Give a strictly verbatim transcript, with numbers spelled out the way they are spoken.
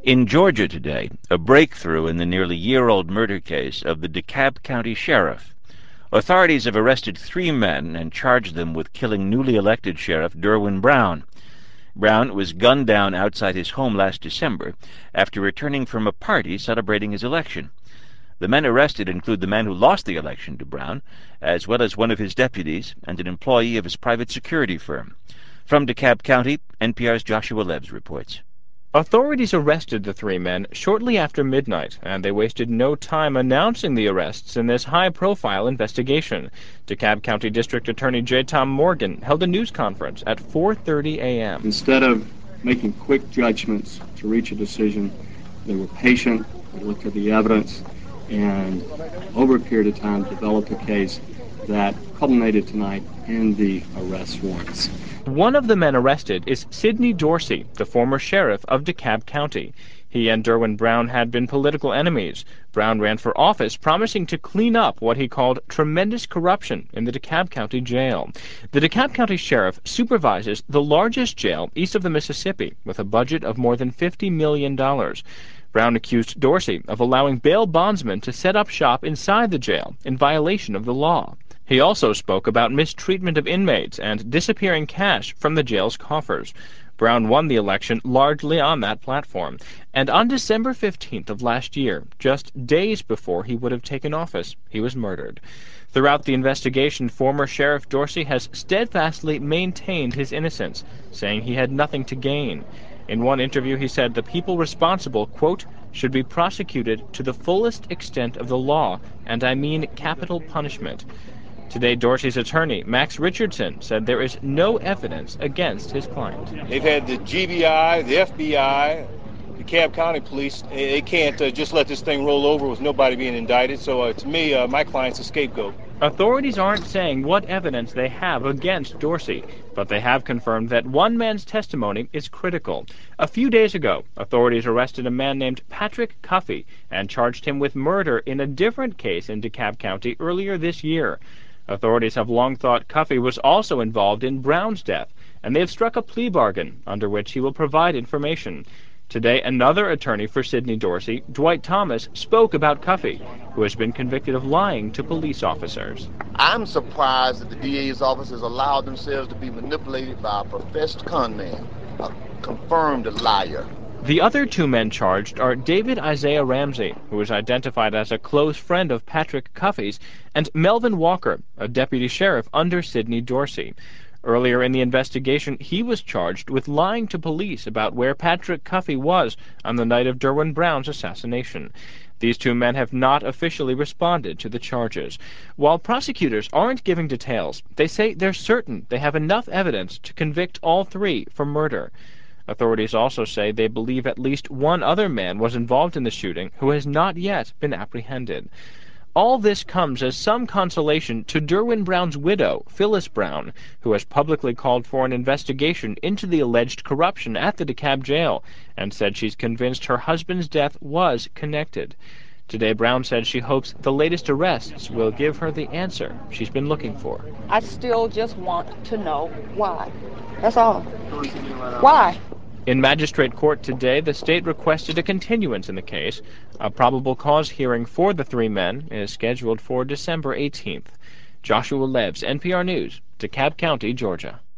In Georgia today, a breakthrough in the nearly year-old murder case of the DeKalb County Sheriff. Authorities have arrested three men and charged them with killing newly elected Sheriff Derwin Brown. Brown was gunned down outside his home last December after returning from a party celebrating his election. The men arrested include the man who lost the election to Brown, as well as one of his deputies and an employee of his private security firm. From DeKalb County, N P R's Joshua Lebs reports. Authorities arrested the three men shortly after midnight, and they wasted no time announcing the arrests in this high-profile investigation. DeKalb County District Attorney J. Tom Morgan held a news conference at four thirty a m Instead of making quick judgments to reach a decision, they were patient, they looked at the evidence, and over a period of time developed a case that culminated tonight in the arrest warrants. One of the men arrested is Sidney Dorsey, the former sheriff of DeKalb County. He and Derwin Brown had been political enemies. Brown ran for office promising to clean up what he called tremendous corruption in the DeKalb County jail. The DeKalb County sheriff supervises the largest jail east of the Mississippi with a budget of more than fifty million dollars. Brown accused Dorsey of allowing bail bondsmen to set up shop inside the jail in violation of the law. He also spoke about mistreatment of inmates and disappearing cash from the jail's coffers. Brown won the election largely on that platform. And on December fifteenth of last year, just days before he would have taken office, he was murdered. Throughout the investigation, former Sheriff Dorsey has steadfastly maintained his innocence, saying he had nothing to gain. In one interview, he said the people responsible, quote, should be prosecuted to the fullest extent of the law, and I mean capital punishment. Today, Dorsey's attorney, Max Richardson, said there is no evidence against his client. They've had the G B I, the F B I, the DeKalb County Police. They can't uh, just let this thing roll over with nobody being indicted. So uh, to me, uh, my client's a scapegoat. Authorities aren't saying what evidence they have against Dorsey, but they have confirmed that one man's testimony is critical. A few days ago, authorities arrested a man named Patrick Cuffey and charged him with murder in a different case in DeKalb County earlier this year. Authorities have long thought Cuffey was also involved in Brown's death, and they have struck a plea bargain under which he will provide information. Today, another attorney for Sidney Dorsey, Dwight Thomas, spoke about Cuffey, who has been convicted of lying to police officers. I'm surprised that the D A's officers allowed themselves to be manipulated by a professed con man, a confirmed liar. The other two men charged are David Isaiah Ramsey, who is identified as a close friend of Patrick Cuffey's, and Melvin Walker, a deputy sheriff under Sidney Dorsey. Earlier in the investigation, he was charged with lying to police about where Patrick Cuffey was on the night of Derwin Brown's assassination. These two men have not officially responded to the charges. While prosecutors aren't giving details, they say they're certain they have enough evidence to convict all three for murder. Authorities also say they believe at least one other man was involved in the shooting who has not yet been apprehended. All this comes as some consolation to Derwin Brown's widow, Phyllis Brown, who has publicly called for an investigation into the alleged corruption at the DeKalb jail and said she's convinced her husband's death was connected. Today, Brown said she hopes the latest arrests will give her the answer she's been looking for. I still just want to know why. That's all. Why? In magistrate court today, the state requested a continuance in the case. A probable cause hearing for the three men is scheduled for December eighteenth. Joshua Lebs, N P R News, DeKalb County, Georgia.